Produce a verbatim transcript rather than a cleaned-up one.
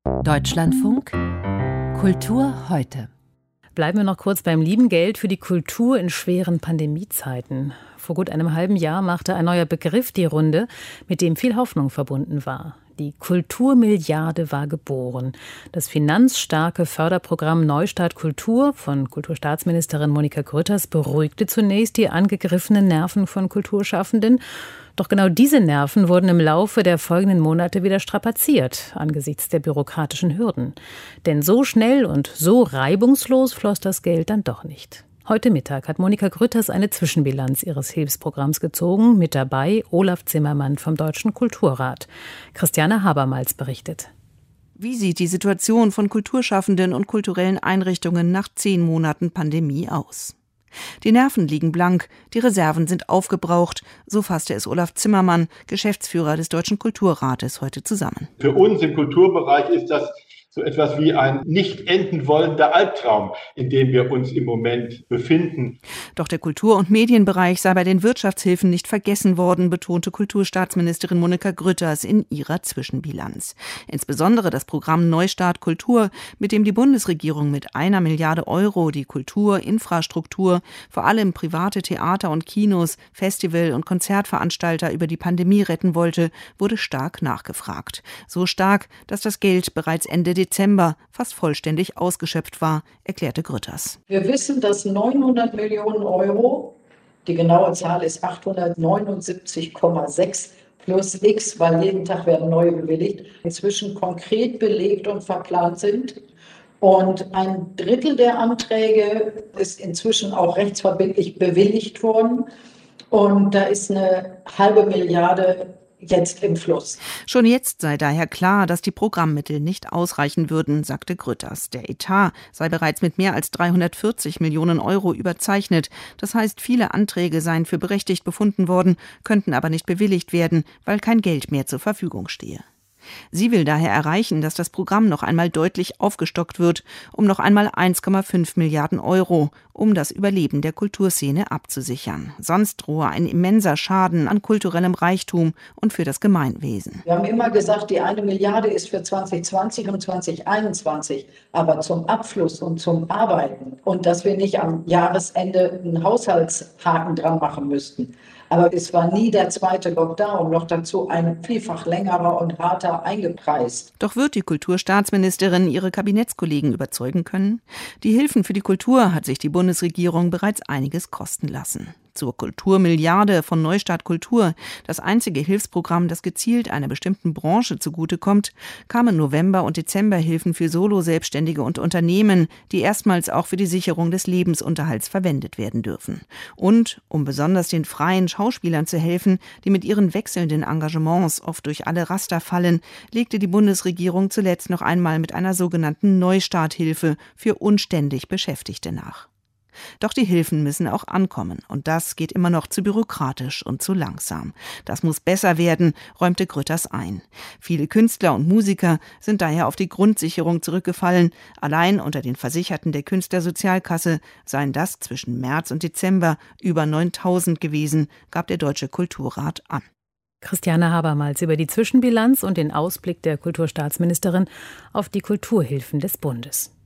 Deutschlandfunk Kultur heute. Bleiben wir noch kurz beim lieben Geld für die Kultur in schweren Pandemiezeiten. Vor gut einem halben Jahr machte ein neuer Begriff die Runde, mit dem viel Hoffnung verbunden war. Die Kulturmilliarde war geboren. Das finanzstarke Förderprogramm Neustart Kultur von Kulturstaatsministerin Monika Grütters beruhigte zunächst die angegriffenen Nerven von Kulturschaffenden. Doch genau diese Nerven wurden im Laufe der folgenden Monate wieder strapaziert, angesichts der bürokratischen Hürden. Denn so schnell und so reibungslos floss das Geld dann doch nicht. Heute Mittag hat Monika Grütters eine Zwischenbilanz ihres Hilfsprogramms gezogen. Mit dabei Olaf Zimmermann vom Deutschen Kulturrat. Christiane Habermals berichtet. Wie sieht die Situation von Kulturschaffenden und kulturellen Einrichtungen nach zehn Monaten Pandemie aus? Die Nerven liegen blank, die Reserven sind aufgebraucht, so fasste es Olaf Zimmermann, Geschäftsführer des Deutschen Kulturrates, heute zusammen. Für uns im Kulturbereich ist das so etwas wie ein nicht enden wollender Albtraum, in dem wir uns im Moment befinden. Doch der Kultur- und Medienbereich sei bei den Wirtschaftshilfen nicht vergessen worden, betonte Kulturstaatsministerin Monika Grütters in ihrer Zwischenbilanz. Insbesondere das Programm Neustart Kultur, mit dem die Bundesregierung mit einer Milliarde Euro die Kulturinfrastruktur, vor allem private Theater und Kinos, Festival- und Konzertveranstalter über die Pandemie retten wollte, wurde stark nachgefragt. So stark, dass das Geld bereits Ende Dezember fast vollständig ausgeschöpft war, erklärte Grütters. Wir wissen, dass neunhundert Millionen Euro, die genaue Zahl ist achthundertneunundsiebzig Komma sechs plus X, weil jeden Tag werden neue bewilligt, inzwischen konkret belegt und verplant sind. Und ein Drittel der Anträge ist inzwischen auch rechtsverbindlich bewilligt worden. Und da ist eine halbe Milliarde jetzt im Fluss. Schon jetzt sei daher klar, dass die Programmmittel nicht ausreichen würden, sagte Grütters. Der Etat sei bereits mit mehr als dreihundertvierzig Millionen Euro überzeichnet. Das heißt, viele Anträge seien für berechtigt befunden worden, könnten aber nicht bewilligt werden, weil kein Geld mehr zur Verfügung stehe. Sie will daher erreichen, dass das Programm noch einmal deutlich aufgestockt wird, um noch einmal eins Komma fünf Milliarden Euro, um das Überleben der Kulturszene abzusichern. Sonst drohe ein immenser Schaden an kulturellem Reichtum und für das Gemeinwesen. Wir haben immer gesagt, die eine Milliarde ist für zwanzig zwanzig und zwanzig einundzwanzig, aber zum Abschluss und zum Arbeiten und dass wir nicht am Jahresende einen Haushaltshaken dran machen müssten. Aber es war nie der zweite Lockdown, noch dazu ein vielfach längerer und harter eingepreist. Doch wird die Kulturstaatsministerin ihre Kabinettskollegen überzeugen können? Die Hilfen für die Kultur hat sich die Bundesregierung bereits einiges kosten lassen. Zur Kulturmilliarde von Neustart Kultur, das einzige Hilfsprogramm, das gezielt einer bestimmten Branche zugutekommt, kamen November- und Dezemberhilfen für Solo-Selbstständige und Unternehmen, die erstmals auch für die Sicherung des Lebensunterhalts verwendet werden dürfen. Und, um besonders den freien Schauspielern zu helfen, die mit ihren wechselnden Engagements oft durch alle Raster fallen, legte die Bundesregierung zuletzt noch einmal mit einer sogenannten Neustarthilfe für unständig Beschäftigte nach. Doch die Hilfen müssen auch ankommen und das geht immer noch zu bürokratisch und zu langsam. Das muss besser werden, räumte Grütters ein. Viele Künstler und Musiker sind daher auf die Grundsicherung zurückgefallen. Allein unter den Versicherten der Künstlersozialkasse seien das zwischen März und Dezember über neuntausend gewesen, gab der Deutsche Kulturrat an. Christiane Habermals über die Zwischenbilanz und den Ausblick der Kulturstaatsministerin auf die Kulturhilfen des Bundes.